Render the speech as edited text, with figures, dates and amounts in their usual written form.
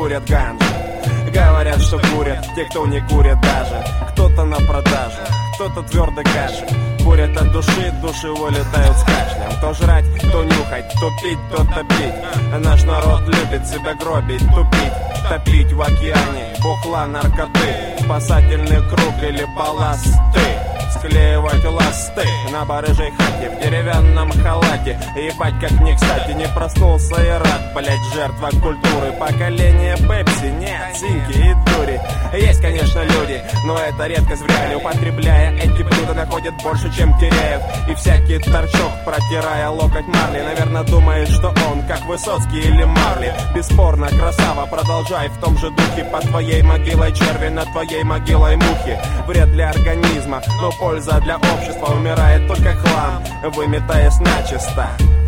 курят ганджу. Говорят, что курят те, кто не курит даже. Кто-то на продажу, кто-то твердо каши. Курят от души, души вылетают с кашлем. То жрать, то нюхать, то пить, то топить. Наш народ любит себя гробить, тупить, топить в океане бухла, наркоты, спасательный круг или балласты, склеивать ласты на барыжей хате в деревянном халате. Ебать, как не кстати, не проснулся и рад, блять, жертва культуры. Поколение Пепси, нет, синьки и дури. Есть, конечно, люди, но это редкость в реале. Употребляя эти блюда, находят больше, чем теряют. И всякий торчок, протирая локоть Марли, наверное, думает, что он как Высоцкий или Марли. Бесспорно, красава, продолжай в том же духе. Под твоей могилой черви, над твоей могилой мухи. Вред для организма, но польза для общества. Умирает только хлам, выметаясь начисто.